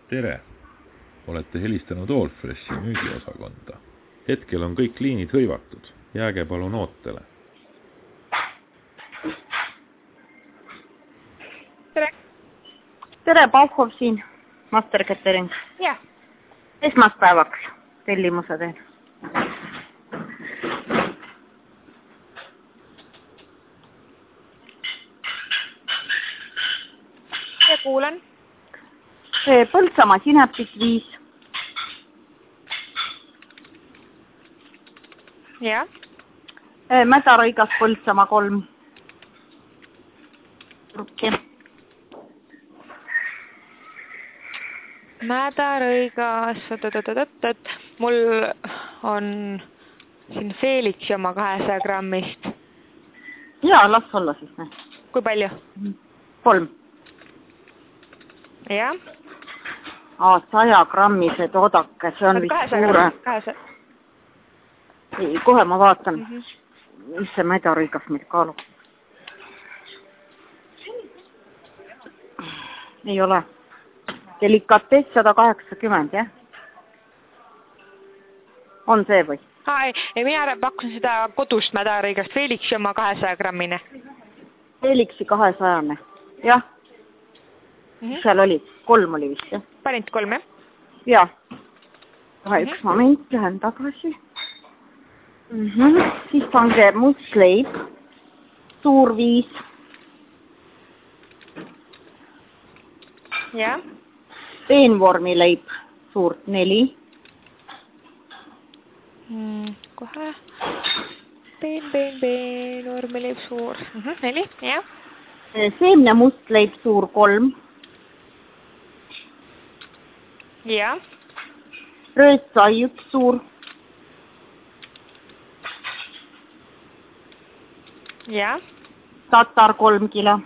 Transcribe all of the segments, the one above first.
Tere! Olete helistanud Allfreshi müügiosakonda. Hetkel on kõik liinid hõivatud. Jääge palun ootele. Tere! Tere, Pauhov siin. Master Catering. Jah. Esmaspäevaks tellimuse teen. Ja kuulen. Põltsamaa sinepit 5. Jah. Mädarõigas Põltsamaa 3. Rukki. Mädarõigas, mul on siin Felix oma 200 grammist. Jaa, las olla siis. Kui palju? 3. Jah. 100 grammised oodake, see on vist suure. 200. Ei, kohe ma vaatan, mis see mädarõigas meil kaalub. Ei ole. Delikatess 180, jah? On see või? Ei, mina pakkusin seda kodust mädarõigast, Felixi oma 200 grammine. Felixi 200, jah. Seal oli, 3 oli vist, jah? Panid 3, jah? Jah. Üks moment, lähen tagasi. Siis pange mustleib, suur 5. Jah. Peenvormileib, suurt 4. Kohe. Peenvormileib, suur 4, jah. Seemne mustleib, suur 3. Jah. Röötsai 1 suur. Jah. Tatar 3 kilo.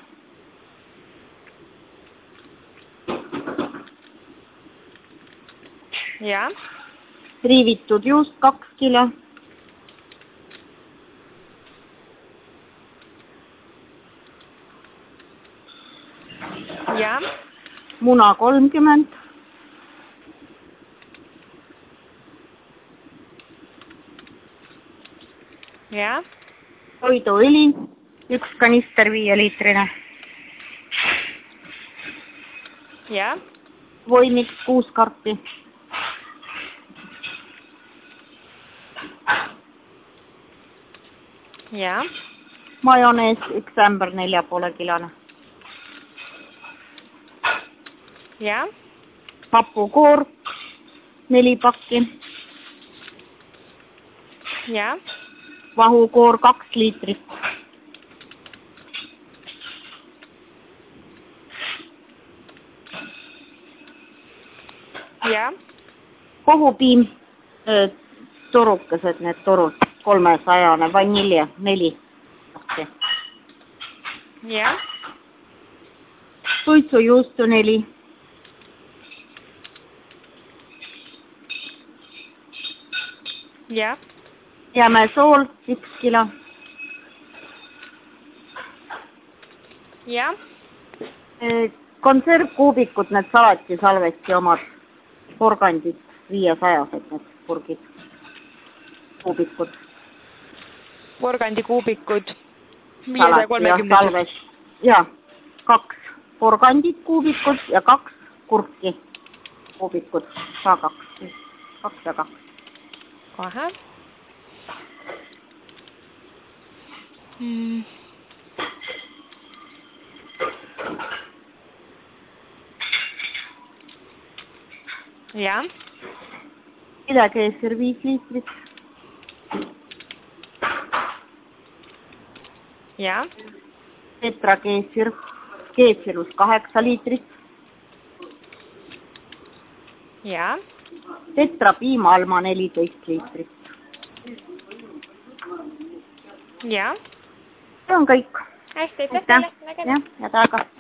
Jah. Riivitud juust 2 kilo. Jah. Muna 30. Jah. Toiduõli, 1 kanister 5-liitrine. Jah. Voiniks 6 karpi. Jah. Majonees 1 ämber 4,5 kilone. Jah. Hapukoor 4 pakki. Jah. Vahukoor 2 liitrit. Jah. Kohupiim, torukesed need torud, 300 vanilje 4. Jah. Suitsujuustu 4. Jah. Jämesool 1 kilo. Jah. Konservkuubikud, need salatisalvesti omad porgandid 500, need purgid, kuubikud. Porgandikuubikud 530. Ja, 2 porgandid kuubikud ja 2 kurki kuubikud. 2 ja 2. Kohe. Jah. Kidakeessir 5 liitrit. Jah. Tetrakeessir, keessirus 8 liitrit. Jah. Tetrapiimalma 14 liitrit. Jah. See on kõik. Hästi, aitäh teile. Jah, head aega.